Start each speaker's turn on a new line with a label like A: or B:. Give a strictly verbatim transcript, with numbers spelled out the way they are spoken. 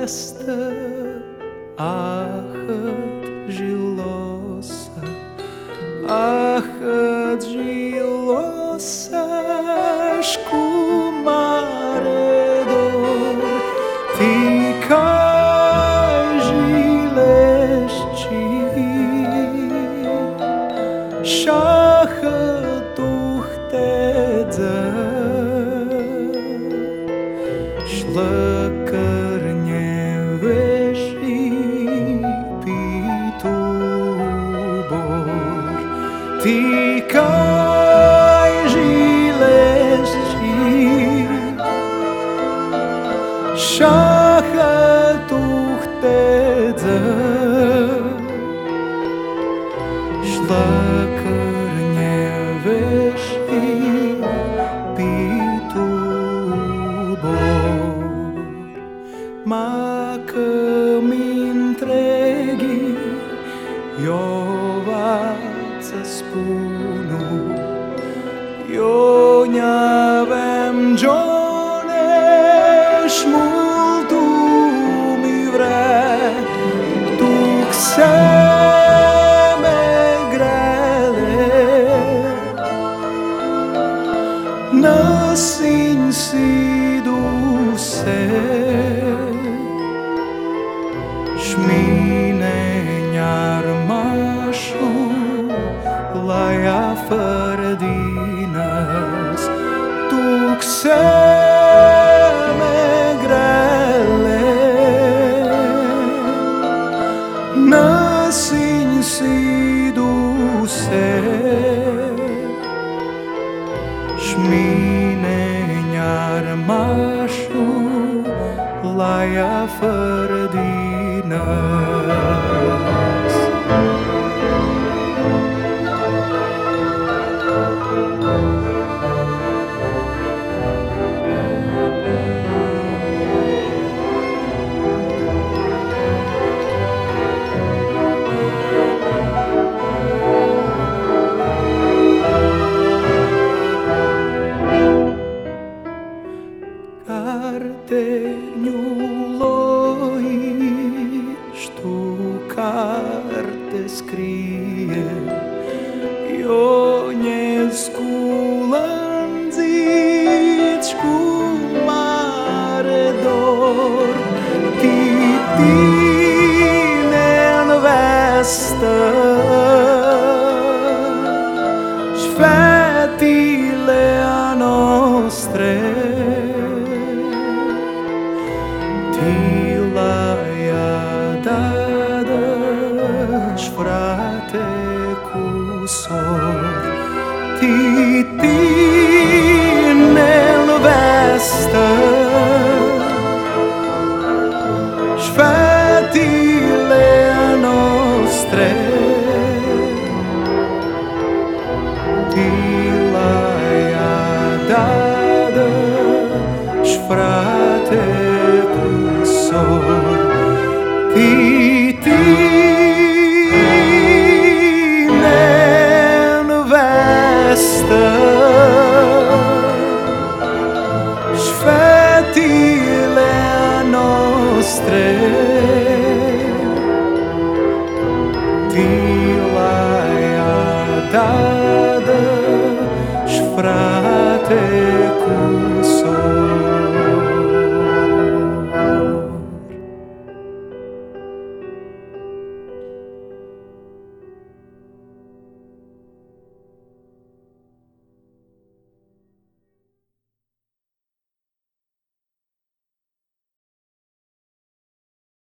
A: vestă ahăt jilosa, ahăt jilosa și cu mare dor ticai jilești și ahătuhtedze și lăcărne veși pitubor ticai jilești și ahătuhtedze și lăcărne veși pitubor ma că mi-întreghi eu va-ți spunu eu n-avem gione și mult mi vrea duc seme grele năsin si duse și mine n-armașu la ea fără dinăs duc seme grele năsin si duse și mine n-armașu la ea fără dinăs. Carteniuloi știu carte scrie eu ne-sculanziți cu mare dor titine-n vestă și fetile a nostre Tilaia dadă-și frate cu sor titine-n vestă și fetile nostre Tilaia dadă-și frate sor titine-n vestă și fetile nostre Tilaia dadă-și frate cu